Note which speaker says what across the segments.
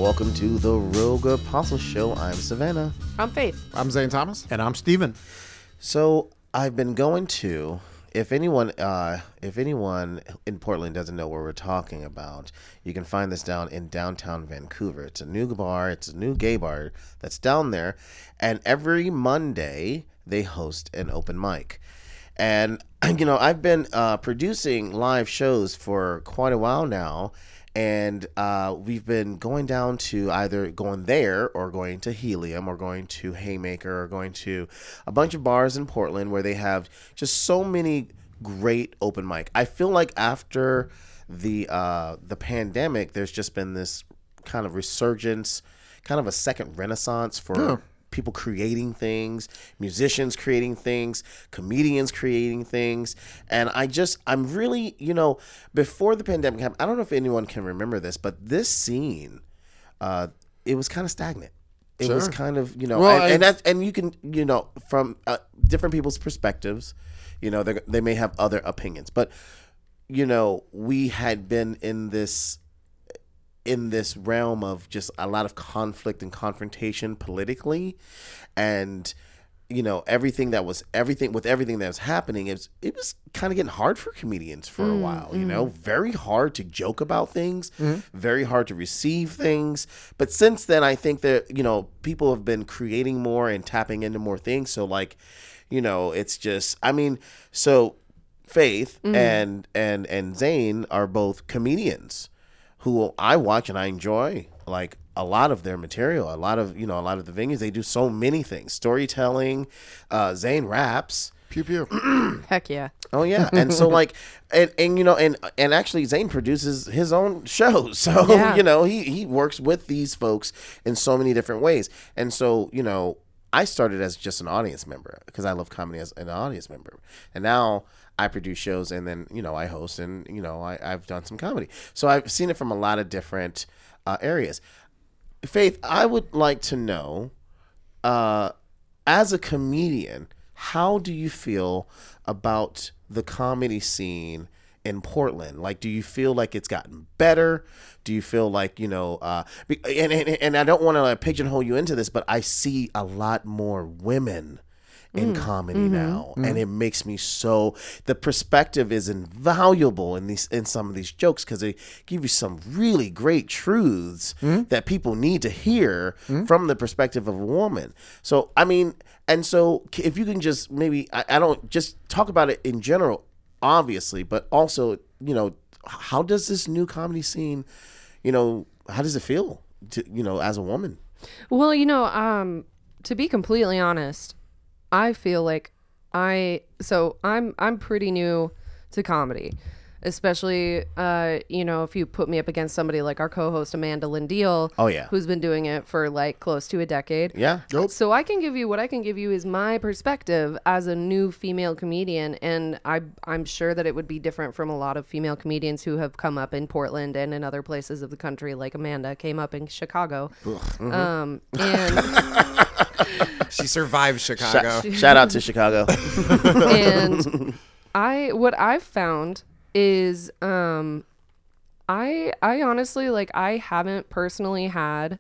Speaker 1: welcome to the Real Good Apostle Show. I'm Savannah.
Speaker 2: I'm Faith.
Speaker 3: I'm Zane Thomas.
Speaker 4: And I'm Steven.
Speaker 1: So I've been going to, if anyone in Portland doesn't know what we're talking about, you can find this down in downtown Vancouver. It's a new bar. It's a new gay bar that's down there. And every Monday they host an open mic. And, I've been producing live shows for quite a while now. And we've been going down to either going there or going to Helium or going to Haymaker or going to a bunch of bars in Portland where they have just so many great open mic. I feel like after the pandemic, there's just been this kind of resurgence, kind of a second renaissance for people creating things, musicians creating things, comedians creating things. And I'm really, before the pandemic happened, I don't know if anyone can remember this, but this scene, it was kind of stagnant. It was kind of, and you can, from different people's perspectives, they may have other opinions, but, we had been in this realm of just a lot of conflict and confrontation politically, and everything that was happening, it was kind of getting hard for comedians for a while. Very hard to joke about things, very hard to receive things. But since then, I think that people have been creating more and tapping into more things. So it's just, so Faith and Zane are both comedians who I watch and I enjoy, like a lot of their material, a lot of the venues. They do so many things, storytelling. Zane raps.
Speaker 3: Pew pew.
Speaker 2: Heck yeah.
Speaker 1: Oh yeah, and so and actually Zane produces his own shows, so
Speaker 2: Yeah.
Speaker 1: he works with these folks in so many different ways, and so I started as just an audience member because I love comedy as an audience member, and now I produce shows, and then I host, and I've done some comedy, so I've seen it from a lot of different areas. Faith, I would like to know, as a comedian, how do you feel about the comedy scene in Portland? Like, do you feel like it's gotten better? Do you feel like, and I don't want to pigeonhole you into this, but I see a lot more women in comedy now, and it makes me the perspective is invaluable in some of these jokes, because they give you some really great truths that people need to hear from the perspective of a woman. So so if you can just maybe I don't just talk about it in general, obviously, but also how does this new comedy scene, how does it feel to as a woman?
Speaker 2: Well, to be completely honest, I feel like I'm pretty new to comedy, especially if you put me up against somebody like our co-host Amanda Lindeal, who's been doing it for like close to a decade.
Speaker 1: Yeah.
Speaker 3: Nope.
Speaker 2: So what I can give you is my perspective as a new female comedian, and I'm sure that it would be different from a lot of female comedians who have come up in Portland and in other places of the country, like Amanda came up in Chicago. And
Speaker 3: She survived Chicago.
Speaker 1: Shout out to Chicago.
Speaker 2: And what I've found is I honestly, like, I haven't personally had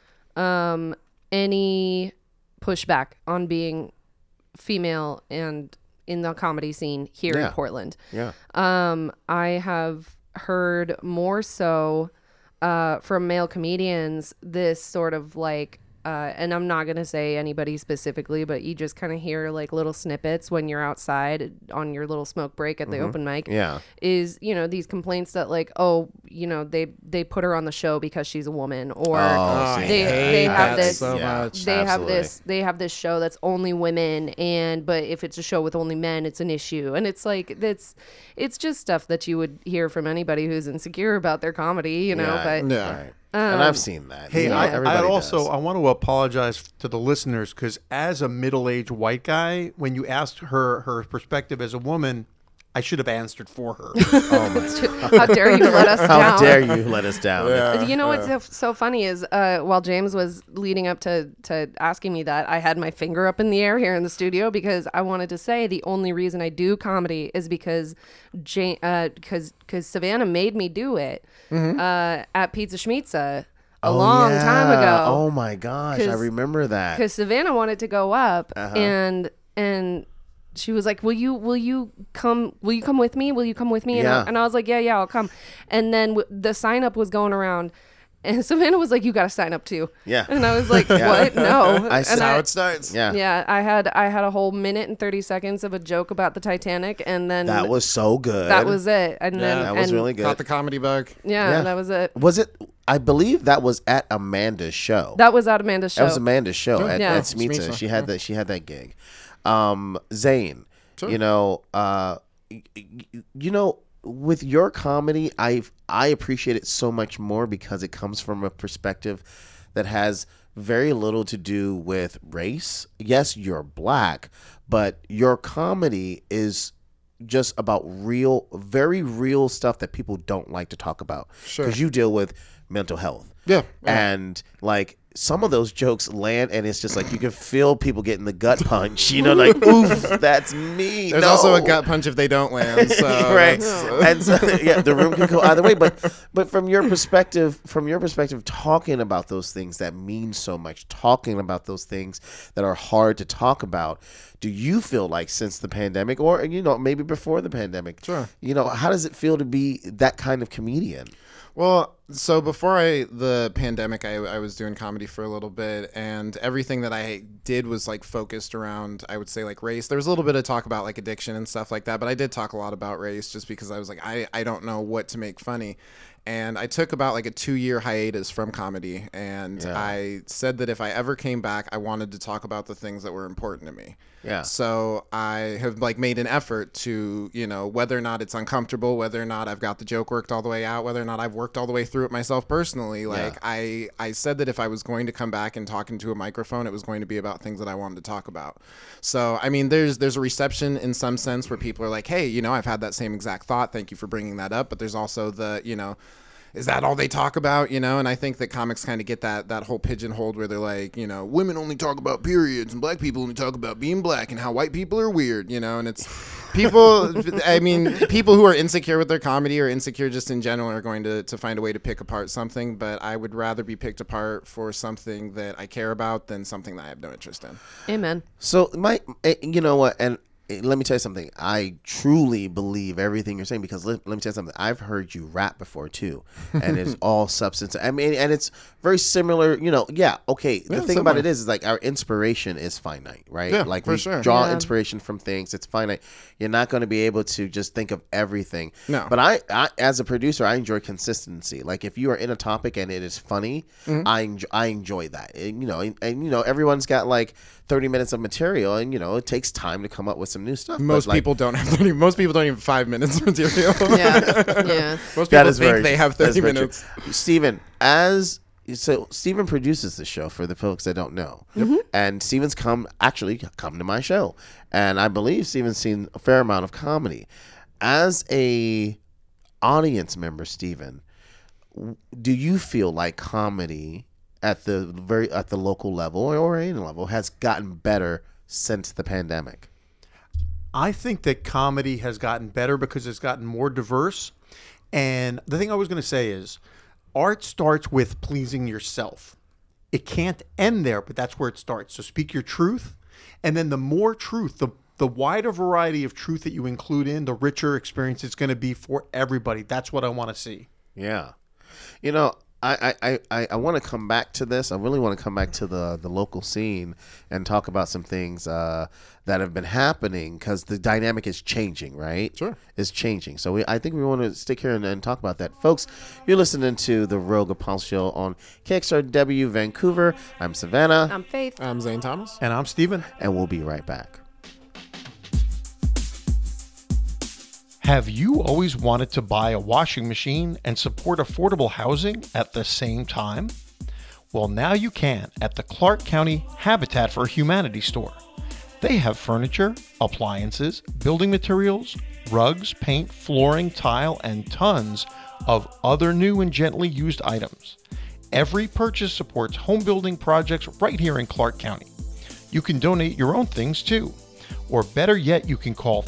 Speaker 2: any pushback on being female and in the comedy scene here in Portland.
Speaker 1: Yeah.
Speaker 2: I have heard more so from male comedians this sort of like and I'm not going to say anybody specifically, but you just kind of hear like little snippets when you're outside on your little smoke break at the open mic.
Speaker 1: Yeah.
Speaker 2: Is, these complaints that like, they put her on the show because she's a woman, or they have this
Speaker 3: so much.
Speaker 2: they have this show that's only women, but if it's a show with only men, it's an issue. And it's like, it's just stuff that you would hear from anybody who's insecure about their comedy, but
Speaker 1: Right. And I've seen that.
Speaker 4: Hey,
Speaker 1: Everybody does.
Speaker 4: I want to apologize to the listeners, because as a middle-aged white guy, when you asked her perspective as a woman, I should have answered for her.
Speaker 2: How dare you let us down?
Speaker 1: How dare you let us down?
Speaker 2: What's so funny is while James was leading up to asking me that, I had my finger up in the air here in the studio, because I wanted to say the only reason I do comedy is because Savannah made me do it at Pizza Schmitza. a long time ago.
Speaker 1: Oh my gosh, I remember that.
Speaker 2: Because Savannah wanted to go up, and she was like, will you come with me? Will you come with me?
Speaker 1: Yeah.
Speaker 2: And I was like, yeah, I'll come. And then the sign up was going around, and Savannah was like, you got to sign up too.
Speaker 1: Yeah.
Speaker 2: And I was like, what? No.
Speaker 1: I
Speaker 2: And
Speaker 1: said-
Speaker 3: How it starts.
Speaker 1: Yeah.
Speaker 2: yeah, I had a whole minute and 30 seconds of a joke about the Titanic, and then
Speaker 1: That was so good.
Speaker 2: that was it. And
Speaker 3: Yeah,
Speaker 2: then
Speaker 1: That was
Speaker 2: and-
Speaker 1: really good.
Speaker 3: Caught the comedy bug.
Speaker 2: yeah, that was it.
Speaker 1: Was it? I believe that was at Amanda's show.
Speaker 2: That was at Amanda's show.
Speaker 1: That was Amanda's show at,
Speaker 2: Yeah.
Speaker 1: at Smeetsa.
Speaker 3: Smeetsa,
Speaker 1: She had that gig. Zane, you know, with your comedy, I appreciate it so much more because it comes from a perspective that has very little to do with race. Yes, you're black, but your comedy is just about very real stuff that people don't like to talk about.
Speaker 3: Sure.
Speaker 1: Because you deal with mental health.
Speaker 3: Yeah.
Speaker 1: And like some of those jokes land and it's just like you can feel people getting the gut punch, like, oof, that's me.
Speaker 3: There's
Speaker 1: No.
Speaker 3: also a gut punch if they don't land. So
Speaker 1: Right.
Speaker 3: that's-
Speaker 1: And so, yeah, the room can go either way. But from your perspective, talking about those things that mean so much, talking about those things that are hard to talk about, do you feel like since the pandemic or, maybe before the pandemic,
Speaker 3: Sure.
Speaker 1: How does it feel to be that kind of comedian?
Speaker 3: Well, so before the pandemic, I was doing comedy for a little bit, and everything that I did was like focused around, I would say, like race. There was a little bit of talk about like addiction and stuff like that, but I did talk a lot about race just because I was like, I don't know what to make funny. And I took about like a 2-year hiatus from comedy, and I said that if I ever came back, I wanted to talk about the things that were important to me.
Speaker 1: Yeah.
Speaker 3: So I have like made an effort to, whether or not it's uncomfortable, whether or not I've got the joke worked all the way out, whether or not I've worked all the way through it myself personally. Like I said that if I was going to come back and talk into a microphone, it was going to be about things that I wanted to talk about. So, I mean, there's a reception in some sense where people are like, hey, I've had that same exact thought. Thank you for bringing that up. But there's also the, is that all they talk about, And I think that comics kind of get that whole pigeonholed where they're like, women only talk about periods and black people only talk about being black and how white people are weird, and it's people, people who are insecure with their comedy or insecure just in general are going to find a way to pick apart something, but I would rather be picked apart for something that I care about than something that I have no interest in.
Speaker 2: Amen.
Speaker 1: So you know what, and let me tell you something. I truly believe everything you're saying because let me tell you something. I've heard you rap before too, and it's all substance. I mean, and it's very similar. Yeah. Okay. The thing about it is like our inspiration is finite, right?
Speaker 3: Yeah,
Speaker 1: like
Speaker 3: for
Speaker 1: we
Speaker 3: sure.
Speaker 1: draw
Speaker 2: Yeah.
Speaker 1: inspiration from things. It's finite. You're not going to be able to just think of everything.
Speaker 3: No.
Speaker 1: But I as a producer, I enjoy consistency. Like if you are in a topic and it is funny, I enjoy that. And, everyone's got like 30 minutes of material, and it takes time to come up with some new stuff.
Speaker 3: Most
Speaker 1: But, like,
Speaker 3: people don't have 30. Most people don't even 5 minutes of material.
Speaker 2: Yeah.
Speaker 3: Most
Speaker 1: that
Speaker 3: people
Speaker 1: is
Speaker 3: think
Speaker 1: very
Speaker 3: they have
Speaker 1: that is
Speaker 3: 30
Speaker 1: very true.
Speaker 3: minutes.
Speaker 1: Steven, Steven produces the show for the folks that don't know. And Steven's come to my show. And I believe Steven's seen a fair amount of comedy. As a audience member, Steven, do you feel like comedy at the local level or any level has gotten better since the pandemic?
Speaker 4: I think that comedy has gotten better because it's gotten more diverse. And the thing I was going to say is art starts with pleasing yourself. It can't end there, but that's where it starts. So speak your truth. And then the more truth, the wider variety of truth that you include in, the richer experience it's going to be for everybody. That's what I want to see.
Speaker 1: Yeah. I want to come back to this. I really want to come back to the local scene and talk about some things that have been happening because the dynamic is changing, right?
Speaker 3: Sure.
Speaker 1: It's changing. So I think we want to stick here and talk about that. Folks, you're listening to the Rogue Apollo Show on KXRW Vancouver. I'm Savannah,
Speaker 2: I'm Faith.
Speaker 3: I'm Zane Thomas.
Speaker 4: And I'm Steven.
Speaker 1: and we'll be right back.
Speaker 4: Have you always wanted to buy a washing machine and support affordable housing at the same time? Well, now you can at the Clark County Habitat for Humanity store. They have furniture, appliances, building materials, rugs, paint, flooring, tile, and tons of other new and gently used items. Every purchase supports home building projects right here in Clark County. You can donate your own things too. Or better yet, you can call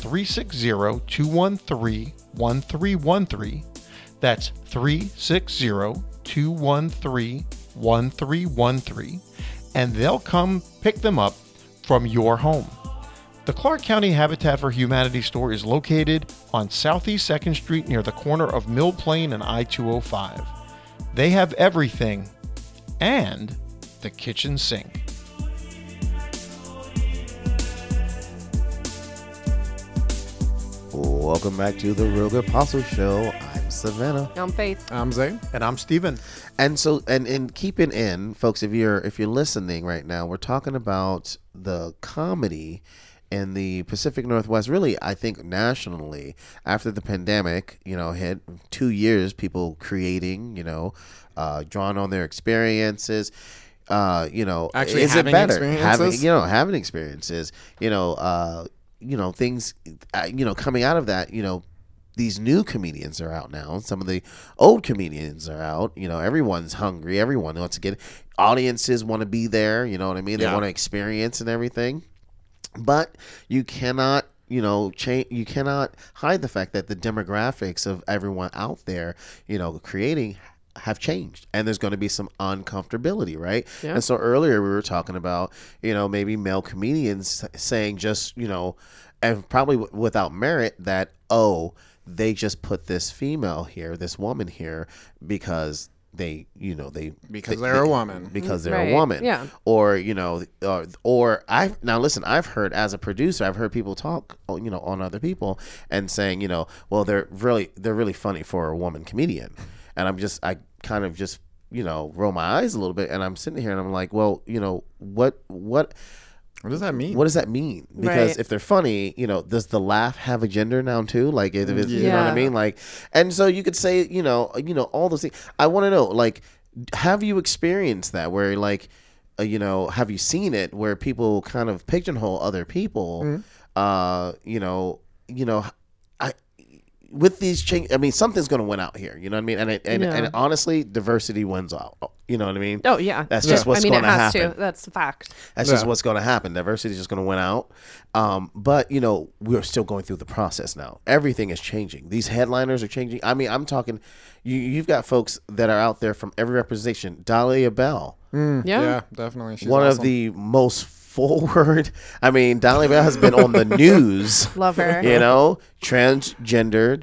Speaker 4: 360-213-1313. That's 360-213-1313. 1313, and they'll come pick them up from your home. The Clark County Habitat for Humanity store is located on Southeast 2nd Street near the corner of Mill Plain and I-205. They have everything and the kitchen sink.
Speaker 1: Welcome back to the Real Good Apostle Show. I'm Savannah.
Speaker 2: I'm Faith.
Speaker 3: I'm Zay.
Speaker 4: And I'm Steven.
Speaker 1: And so, and keeping in, folks, if you're listening right now, we're talking about the comedy in the Pacific Northwest. Really, I think nationally, after the pandemic, hit 2 years, people creating, drawing on their experiences.
Speaker 3: Actually
Speaker 1: is
Speaker 3: having
Speaker 1: it better
Speaker 3: experiences?
Speaker 1: having experiences? Things, coming out of that, these new comedians are out now. Some of the old comedians are out. Everyone's hungry. Everyone wants to get, audiences want to be there. You know what I mean? They want to experience and everything. But you cannot, change. You cannot hide the fact that the demographics of everyone out there, creating, have changed, and there's going to be some uncomfortability, right?
Speaker 2: Yeah.
Speaker 1: And so earlier we were talking about, maybe male comedians saying just, and probably without merit, that, they just put this female here, this woman here, because they're
Speaker 3: a woman.
Speaker 1: Because they're
Speaker 2: Right.
Speaker 1: a woman.
Speaker 2: Yeah.
Speaker 1: Or, now listen, I've heard, as a producer, I've heard people talk, on other people and saying, well, they're really funny for a woman comedian. And I kind of just, roll my eyes a little bit, and I'm sitting here and I'm like, well,
Speaker 3: What does that mean?
Speaker 1: what does that mean? Because
Speaker 2: Right.
Speaker 1: if they're funny, does the laugh have a gender now too? Like, if it's, you know what I
Speaker 2: Yeah.
Speaker 1: mean? Like, and so you could say, all those things. I want to know, like, have you experienced that where, like, have you seen it where people kind of pigeonhole other people? With these change, I mean, something's going to win out here. You know what I mean? And honestly, diversity wins out. You know what I mean?
Speaker 2: Oh yeah,
Speaker 1: That's just what's
Speaker 2: I mean,
Speaker 1: going
Speaker 2: it
Speaker 1: to
Speaker 2: has
Speaker 1: happen.
Speaker 2: to. That's a fact.
Speaker 1: That's just what's going to happen. Diversity is just going to win out. But, we're still going through the process now. Everything is changing. These headliners are changing. I mean, I'm talking, you've got folks that are out there from every representation. Dahlia Bell,
Speaker 3: Yeah, definitely. She's
Speaker 1: one of
Speaker 3: awesome.
Speaker 1: the most forward. I mean, Dahlia Bell has been on the news.
Speaker 2: Love her.
Speaker 1: Transgendered,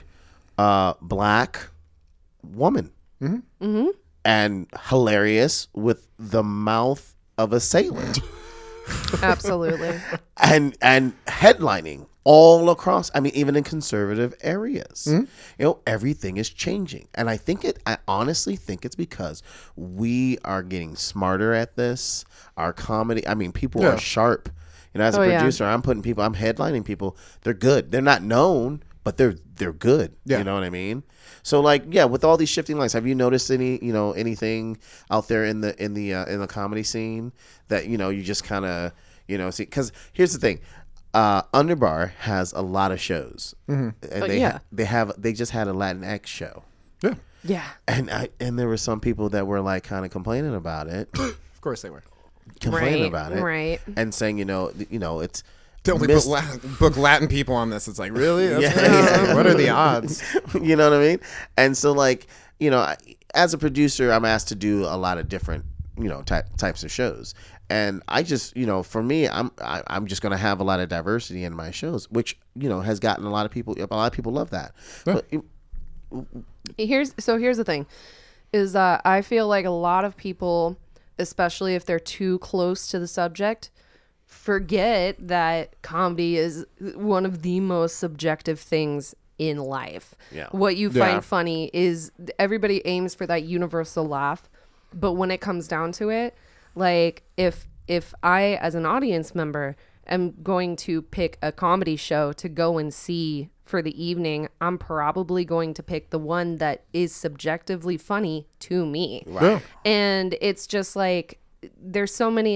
Speaker 1: black woman.
Speaker 2: Mm-hmm.
Speaker 1: And hilarious with the mouth of a sailor.
Speaker 2: Absolutely.
Speaker 1: and headlining all across, I mean, even in conservative areas. Everything is changing. And I honestly think it's because we are getting smarter at this. Our comedy, I mean, people are sharp. As a producer, I'm headlining people. They're good. They're not known, but they're good.
Speaker 3: Yeah.
Speaker 1: You know what I mean? So, like, with all these shifting lights, have you noticed anything out there in the comedy scene that you just kind of see? Because here's the thing, Underbar has a lot of shows, and they just had a Latinx show,
Speaker 2: Yeah.
Speaker 1: and there were some people that were like kind of complaining about it,
Speaker 3: Of course they were.
Speaker 1: complaining about it,
Speaker 2: Right.
Speaker 1: and saying it's.
Speaker 3: They only book Latin people on this. It's like, really? That's
Speaker 1: Yeah.
Speaker 3: crazy. What are the odds?
Speaker 1: You know what I mean? And so, like, as a producer, I'm asked to do a lot of different, types of shows. And I just, for me, I'm just going to have a lot of diversity in my shows, which, has gotten a lot of people love that.
Speaker 3: Yeah.
Speaker 1: But
Speaker 2: Here's the thing, is that I feel like a lot of people, especially if they're too close to the subject, forget that comedy is one of the most subjective things in life.
Speaker 1: Yeah.
Speaker 2: What you
Speaker 3: Yeah.
Speaker 2: find funny is everybody aims for that universal laugh, but when it comes down to it, like if I, as an audience member, am going to pick a comedy show to go and see for the evening, I'm probably going to pick the one that is subjectively funny to me.
Speaker 3: Yeah.
Speaker 2: And it's just like, there's so many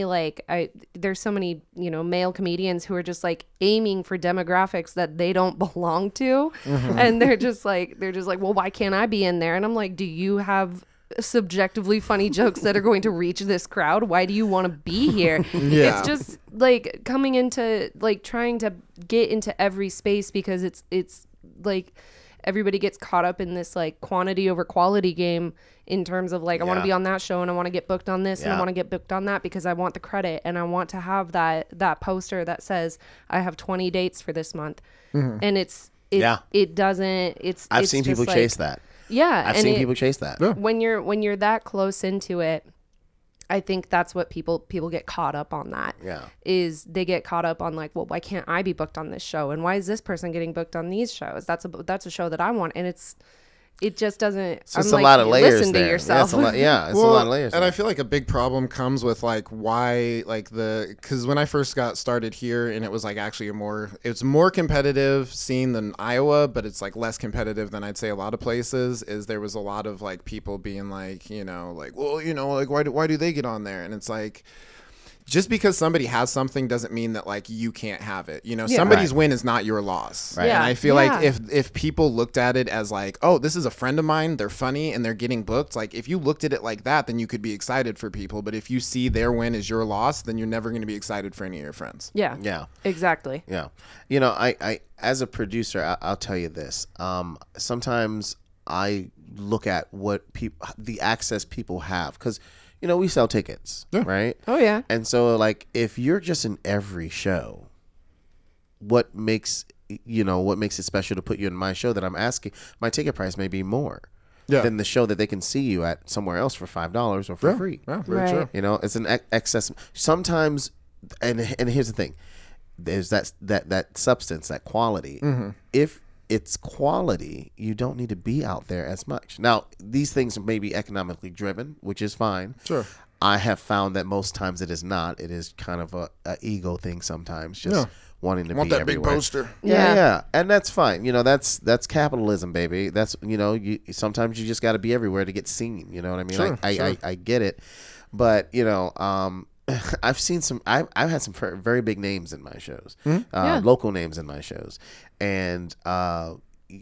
Speaker 2: male comedians who are just like aiming for demographics that they don't belong to. And they're just like, well, why can't I be in there? And I'm like, do you have subjectively funny jokes that are going to reach this crowd? Why do you want to be here?
Speaker 3: Yeah.
Speaker 2: It's just like coming into like trying to get into every space, because it's like everybody gets caught up in this like quantity over quality game in terms of like, I want to be on that show and I want to get booked on this and I want to get booked on that because I want the credit and I want to have that poster that says I have 20 dates for this month. And it doesn't,
Speaker 1: I've seen people chase that.
Speaker 2: Yeah.
Speaker 1: I've seen people chase that.
Speaker 3: Yeah.
Speaker 2: When you're that close into it, I think that's what people get caught up on. That is they get caught up on like, well, why can't I be booked on this show, and why is this person getting booked on these shows? That's a show that I want, and it just doesn't.
Speaker 1: So it's a lot of layers
Speaker 2: listen
Speaker 1: there.
Speaker 2: to yourself.
Speaker 1: It's a lot of layers.
Speaker 3: And
Speaker 1: there.
Speaker 3: I feel like a big problem comes with like why like because when I first got started here, and it was like actually it's more competitive scene than Iowa, but it's like less competitive than I'd say a lot of places. Is there was a lot of like people being like, like, well, like why do they get on there? And it's like, just because somebody has something doesn't mean that like you can't have it. Somebody's win is not your loss.
Speaker 1: Right.
Speaker 3: And I feel like if people looked at it as like, oh, this is a friend of mine, they're funny and they're getting booked. Like if you looked at it like that, then you could be excited for people. But if you see their win as your loss, then you're never going to be excited for any of your friends.
Speaker 2: Yeah.
Speaker 1: Yeah.
Speaker 2: Exactly.
Speaker 1: Yeah. I as a producer, I'll tell you this. Sometimes I look at what the access people have, because we sell tickets, right?
Speaker 2: Oh yeah.
Speaker 1: And so like if you're just in every show, what makes it special to put you in my show that I'm asking? My ticket price may be more than the show that they can see you at somewhere else for $5 or for free.
Speaker 3: Yeah, very true.
Speaker 1: It's an excess. Sometimes, and here's the thing, there's that substance, that quality. If it's quality, you don't need to be out there as much. Now, these things may be economically driven, which is fine.
Speaker 3: Sure.
Speaker 1: I have found that most times it is not. It is kind of a ego thing sometimes, just wanting to be
Speaker 3: that
Speaker 1: everywhere.
Speaker 3: big poster.
Speaker 1: Yeah, and that's fine. That's capitalism, baby. That's you sometimes you just got to be everywhere to get seen. You know what I mean?
Speaker 3: Sure,
Speaker 1: I get it, but I've seen I've had some very big names in my shows, local names in my shows, and I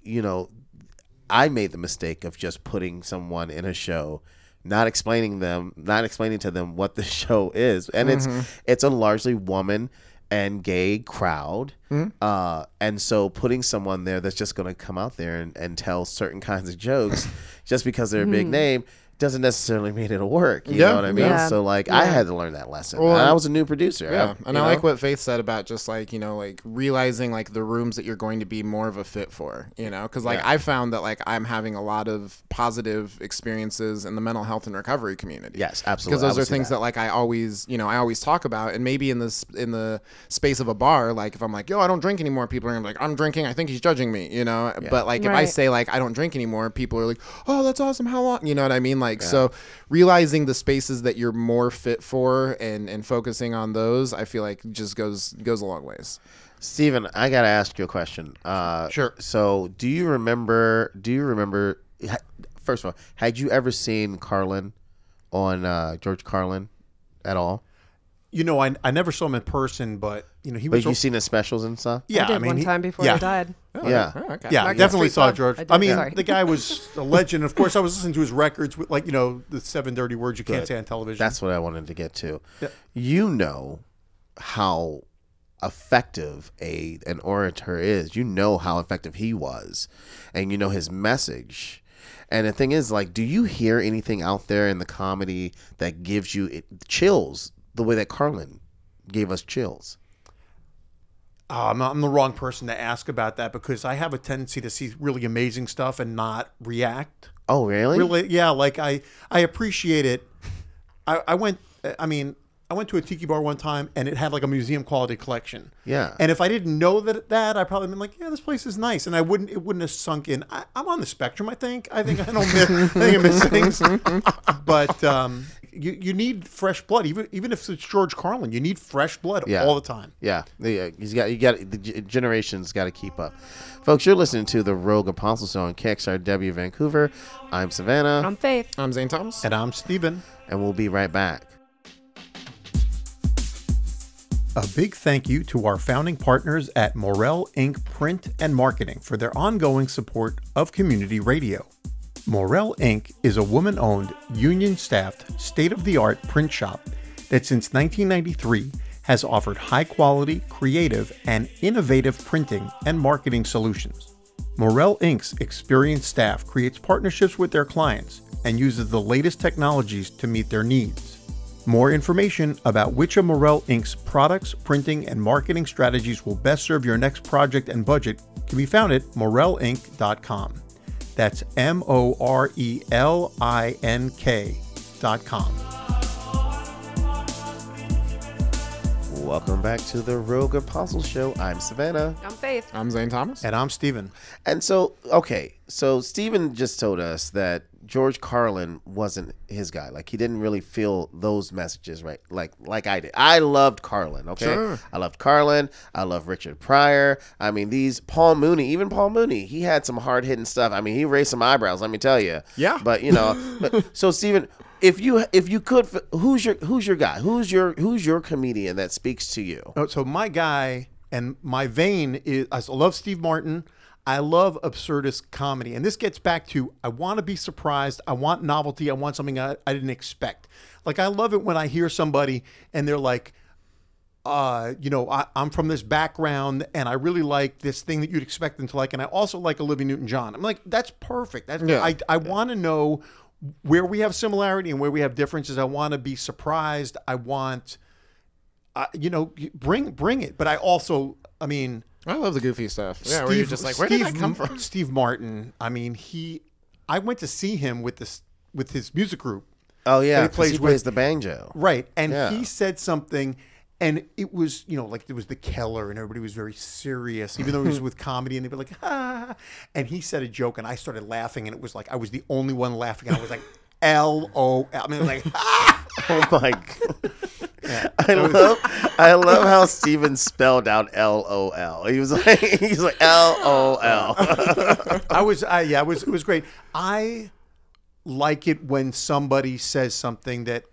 Speaker 1: made the mistake of just putting someone in a show, not explaining to them what the show is, and it's a largely woman and gay crowd, and so putting someone there that's just going to come out there and tell certain kinds of jokes just because they're a big name doesn't necessarily mean it'll work. You know what I mean?
Speaker 2: Yeah.
Speaker 1: So like I had to learn that lesson. Well, I was a new producer.
Speaker 3: Yeah. And I like what Faith said about just like, like realizing like the rooms that you're going to be more of a fit for, because like I found that like I'm having a lot of positive experiences in the mental health and recovery community.
Speaker 1: Yes, absolutely.
Speaker 3: Because those are things that like I always talk about. And maybe in the space of a bar, like if I'm like, yo, I don't drink anymore, people are gonna be like, I'm drinking, I think he's judging me, But like if I say like I don't drink anymore, people are like, oh, that's awesome, how long? You know what I mean? Like, so realizing the spaces that you're more fit for and focusing on those, I feel like just goes a long ways.
Speaker 1: Steven, I got to ask you a question.
Speaker 4: Sure.
Speaker 1: So do you remember, first of all, had you ever seen Carlin on George Carlin at all?
Speaker 4: I never saw him in person, but he was.
Speaker 1: But you seen his specials and stuff?
Speaker 4: Yeah,
Speaker 2: I did one time before he died.
Speaker 1: Yeah.
Speaker 3: Okay.
Speaker 4: Yeah,
Speaker 2: Market
Speaker 4: definitely
Speaker 2: Street
Speaker 4: saw
Speaker 2: Pub.
Speaker 4: George.
Speaker 2: I did.
Speaker 4: mean,
Speaker 2: Sorry.
Speaker 4: the guy was a legend. Of course, I was listening to his records with like, the 7 dirty words you can't say on television.
Speaker 1: That's what I wanted to get to.
Speaker 4: Yeah.
Speaker 1: You know how effective an orator is. You know how effective he was, and you know his message. And the thing is, like, do you hear anything out there in the comedy that gives you chills the way that Carlin gave us chills?
Speaker 4: I'm the wrong person to ask about that because I have a tendency to see really amazing stuff and not react.
Speaker 1: Oh, really?
Speaker 4: Really? Yeah. Like I appreciate it. I went to a tiki bar one time and it had like a museum quality collection.
Speaker 1: Yeah.
Speaker 4: And if I didn't know that I'd probably been like, yeah, this place is nice. And it wouldn't have sunk in. I'm on the spectrum, I think. I think I miss things. But you need fresh blood. Even if it's George Carlin, you need fresh blood all the time.
Speaker 1: Yeah. The generations got to keep up. Folks, you're listening to the Rogue Apostle Show on KXRW Vancouver. I'm Savannah.
Speaker 2: I'm Faith.
Speaker 3: I'm Zane Thomas.
Speaker 4: And I'm Steven.
Speaker 1: And we'll be right back.
Speaker 4: A big thank you to our founding partners at Morel Inc. Print and Marketing for their ongoing support of community radio. Morel Inc. is a woman-owned, union-staffed, state-of-the-art print shop that since 1993 has offered high-quality, creative, and innovative printing and marketing solutions. Morel Inc.'s experienced staff creates partnerships with their clients and uses the latest technologies to meet their needs. More information about which of Morel Inc.'s products, printing, and marketing strategies will best serve your next project and budget can be found at morelinc.com. That's MORELINK.com.
Speaker 1: Welcome back to the Rogue Apostle Show. I'm Savannah.
Speaker 2: I'm Faith.
Speaker 3: I'm Zane Thomas.
Speaker 4: And I'm Steven.
Speaker 1: And so, okay, so Steven just told us that George Carlin wasn't his guy. Like, he didn't really feel those messages, right? Like I did. I loved Carlin, okay?
Speaker 3: Sure.
Speaker 1: I loved Carlin. I love Richard Pryor. I mean, Paul Mooney, he had some hard-hitting stuff. I mean, he raised some eyebrows, let me tell you.
Speaker 3: Yeah.
Speaker 1: But, so Steven, if you could, who's your guy? Who's your comedian that speaks to you?
Speaker 4: So my guy and my vein is, I love Steve Martin. I love absurdist comedy. And this gets back to, I want to be surprised. I want novelty. I want something I didn't expect. Like, I love it when I hear somebody and they're like, I'm from this background and I really like this thing that you'd expect them to like. And I also like Olivia Newton-John. I'm like, that's perfect. I want to know where we have similarity and where we have differences. I want to be surprised. I want, bring it. But I also,
Speaker 3: I love the goofy stuff. Yeah, where you're just like, where did that come from?
Speaker 4: Steve Martin. I went to see him with his music group.
Speaker 1: Oh yeah,
Speaker 4: he
Speaker 1: plays the banjo.
Speaker 4: Right, and
Speaker 1: Yeah.
Speaker 4: he said something, and it was like it was the Keller, and everybody was very serious, even though he was with comedy, and they'd be like, ah, and he said a joke, and I started laughing, and it was like I was the only one laughing, and I was like, LOL. Like, ah!
Speaker 1: Oh my god. I love how Steven spelled out LOL. He was like LOL.
Speaker 4: It was great. I like it when somebody says something that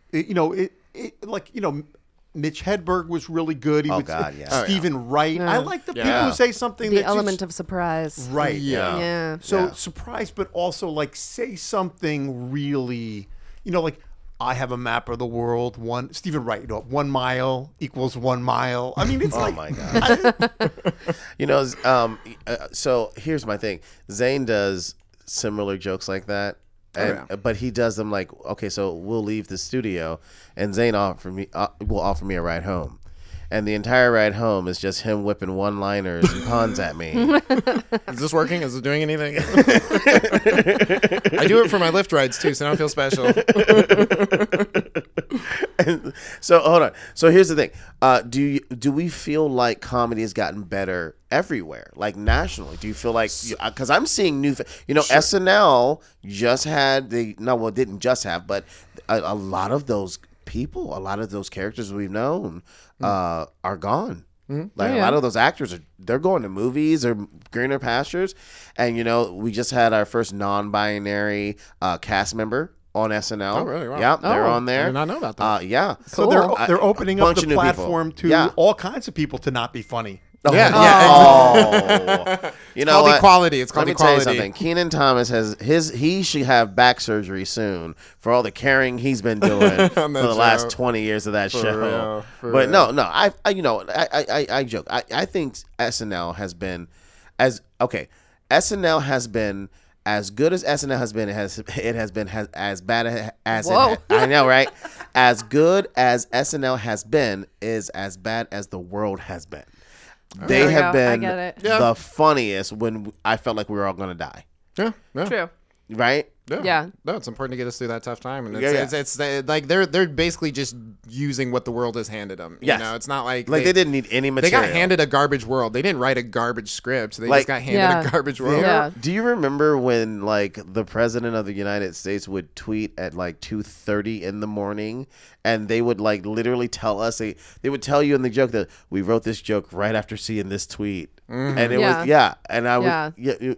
Speaker 4: Mitch Hedberg was really good. Stephen Wright.
Speaker 2: Yeah.
Speaker 4: I like the people who say something
Speaker 2: The
Speaker 4: that's
Speaker 2: element of surprise.
Speaker 4: right.
Speaker 2: Yeah.
Speaker 4: So surprise, but also like say something really, like I have a map of the world. Stephen Wright, 1 mile equals 1 mile. I mean, it's
Speaker 1: Oh my god. So here's my thing. Zane does similar jokes like that. But he does them like, okay, so we'll leave the studio and Zane will offer me a ride home. And the entire ride home is just him whipping one-liners and puns at me.
Speaker 3: Is this working? Is it doing anything? I do it for my Lyft rides too, so I don't feel special.
Speaker 1: So hold on. So here's the thing. Do we feel like comedy has gotten better everywhere, like nationally? Do you feel like, because I'm seeing new, SNL just had didn't just have, but a lot of those people, a lot of those characters we've known are gone. Like a lot of those actors they're going to movies or greener pastures. And we just had our first non-binary cast member on SNL.
Speaker 3: Oh, really? Wow.
Speaker 1: Yeah, they're on there.
Speaker 3: I did not know about that.
Speaker 1: Yeah.
Speaker 4: So they're opening up the platform to all kinds of people to not be funny.
Speaker 1: Oh,
Speaker 3: Yeah.
Speaker 1: Oh. You know
Speaker 3: called
Speaker 1: what?
Speaker 3: equality. It's called
Speaker 1: Let me tell you
Speaker 3: equality.
Speaker 1: something. Keenan Thomas he should have back surgery soon for all the caring he's been doing for
Speaker 3: On
Speaker 1: the
Speaker 3: that
Speaker 1: last
Speaker 3: show.
Speaker 1: 20 years of that show.
Speaker 3: real.
Speaker 1: But no, I joke. I think SNL has been SNL has been as good as SNL has been. It has been as bad as
Speaker 2: Whoa.
Speaker 1: I know, right? As good as SNL has been is as bad as the world has been. They
Speaker 2: There we
Speaker 1: have
Speaker 2: go. I
Speaker 1: been
Speaker 2: get it.
Speaker 1: the funniest when I felt like we were all going to die.
Speaker 3: Yeah.
Speaker 2: True.
Speaker 1: Right?
Speaker 2: Yeah.
Speaker 3: No, it's important to get us through that tough time, and
Speaker 1: Yeah,
Speaker 3: it's like they're basically just using what the world has handed them.
Speaker 1: Yes.
Speaker 3: It's not like
Speaker 1: Like they didn't need any
Speaker 3: They
Speaker 1: material.
Speaker 3: got handed a garbage world. They didn't write a garbage script. They
Speaker 1: Like-
Speaker 3: just got handed
Speaker 2: Yeah.
Speaker 3: a garbage world.
Speaker 2: Yeah.
Speaker 1: Do you remember when like the president of the United States would tweet at like 2:30 in the morning, and they would like literally tell us they would tell you in the joke that we wrote this joke right after seeing this tweet, and it
Speaker 2: Yeah.
Speaker 1: was and I was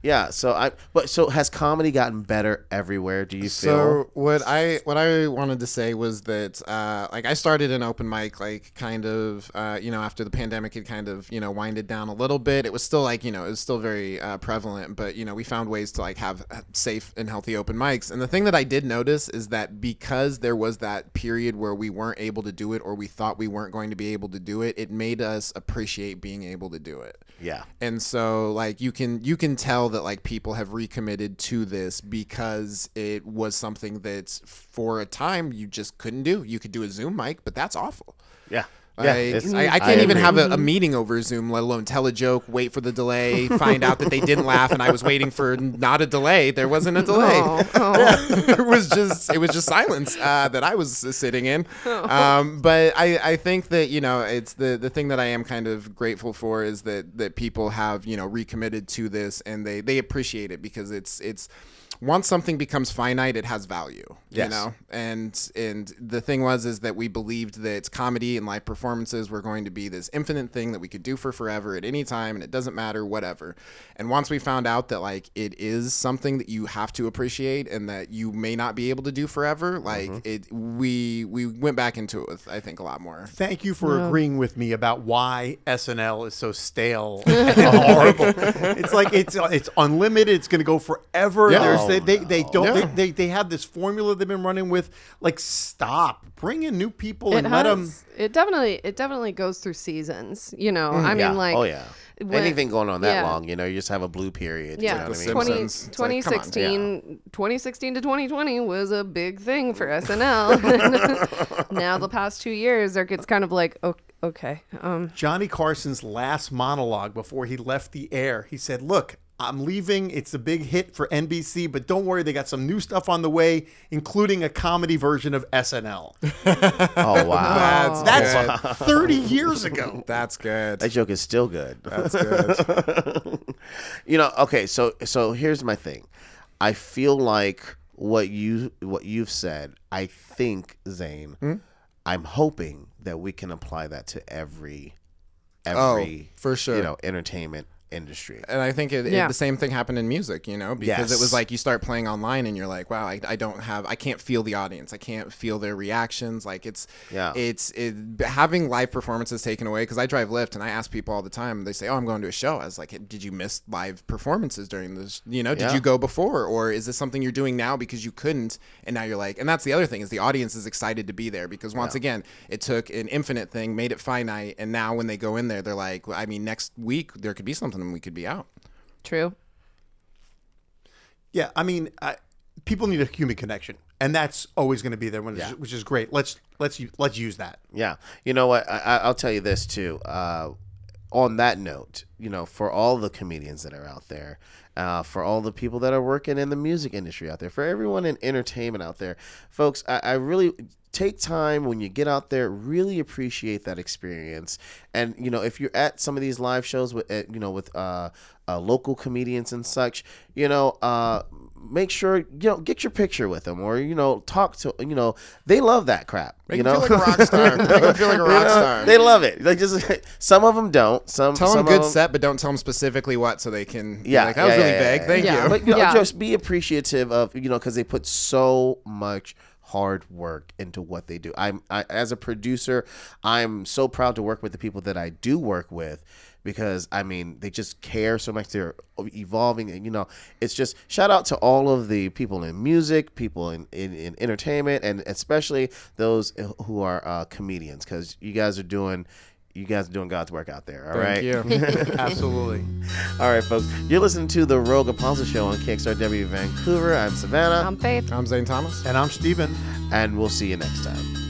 Speaker 1: Yeah. So has comedy gotten better everywhere? Do you feel?
Speaker 3: So what I wanted to say was that like I started an open mic like kind of after the pandemic had kind of winded down a little bit. It was still like it was still very prevalent, but we found ways to like have safe and healthy open mics. And the thing that I did notice is that because there was that period where we weren't able to do it, or we thought we weren't going to be able to do it, it made us appreciate being able to do it.
Speaker 1: Yeah.
Speaker 3: And so like you can tell that like people have recommitted to this because it was something that for a time you just couldn't do. You could do a Zoom mic, but that's awful.
Speaker 1: Yeah.
Speaker 3: I can't even have a meeting over Zoom, let alone tell a joke, wait for the delay, find out that they didn't laugh, and I was waiting for not a delay. There wasn't a delay. It was just silence that I was sitting in. But I think that it's the thing that I am kind of grateful for is that people have recommitted to this, and they appreciate it because it's. Once something becomes finite, it has value,
Speaker 1: Yes.
Speaker 3: And the thing is that we believed that comedy and live performances were going to be this infinite thing that we could do for forever at any time, and it doesn't matter, whatever. And once we found out that like it is something that you have to appreciate and that you may not be able to do forever, like we went back into it with I think a lot more.
Speaker 4: Thank you for agreeing with me about why SNL is so stale and horrible. It's like it's unlimited. It's going to go forever.
Speaker 3: Yeah.
Speaker 4: They have this formula they've been running with. Like, stop, bring in new people and let them.
Speaker 2: It definitely goes through seasons. I mean, like,
Speaker 1: oh yeah. Anything going on that long, you just have a blue period.
Speaker 2: Yeah,
Speaker 1: you know what I mean?
Speaker 2: 2016 to 2020 was a big thing for SNL. Now the past 2 years, it's kind of like, okay.
Speaker 4: Johnny Carson's last monologue before he left the air, he said, "Look, I'm leaving. It's a big hit for NBC, but don't worry, they got some new stuff on the way, including a comedy version of SNL."
Speaker 1: Oh wow,
Speaker 4: that's 30 years ago.
Speaker 3: That's good.
Speaker 1: That joke is still good.
Speaker 3: That's good.
Speaker 1: Okay, so here's my thing. I feel like what you've said, I think, Zane, I'm hoping that we can apply that to every
Speaker 3: for sure,
Speaker 1: entertainment industry.
Speaker 3: And I think the same thing happened in music, because it was like you start playing online and you're like, wow, I can't feel the audience. I can't feel their reactions. Like it's having live performances taken away. Cause I drive Lyft and I ask people all the time, they say, "Oh, I'm going to a show." I was like, did you miss live performances during this? Did you go before, or is this something you're doing now because you couldn't? And now you're like, and that's the other thing is the audience is excited to be there because once again, it took an infinite thing, made it finite. And now when they go in there, they're like, I mean, next week there could be something and we could be out.
Speaker 2: True.
Speaker 4: Yeah, I mean, people need a human connection, and that's always going to be there, which is great. Let's use that.
Speaker 1: Yeah, you know what? I'll tell you this too. On that note, for all the comedians that are out there, for all the people that are working in the music industry out there, for everyone in entertainment out there, folks, I really take time when you get out there, really appreciate that experience. And, if you're at some of these live shows with local comedians and such, make sure, get your picture with them or, talk to, they love that crap.
Speaker 3: Make them feel like a rock star. Make them feel like a rock star.
Speaker 1: They love it. Like some of them don't.
Speaker 3: Tell them good set, but don't tell them specifically what, so they can be like, that was really vague. Thank you.
Speaker 1: But just be appreciative of, because they put so much hard work into what they do. I as a producer, I'm so proud to work with the people that I do work with because they just care so much. They're evolving, and it's just shout out to all of the people in music, people in entertainment, and especially those who are comedians, because you guys are doing God's work out there. All right.
Speaker 3: Thank you.
Speaker 4: Absolutely.
Speaker 1: All right, folks. You're listening to the Rogue Apostle Show on KXRW Vancouver. I'm Savannah.
Speaker 2: I'm Faith.
Speaker 3: I'm Zane Thomas.
Speaker 4: And I'm Steven.
Speaker 1: And we'll see you next time.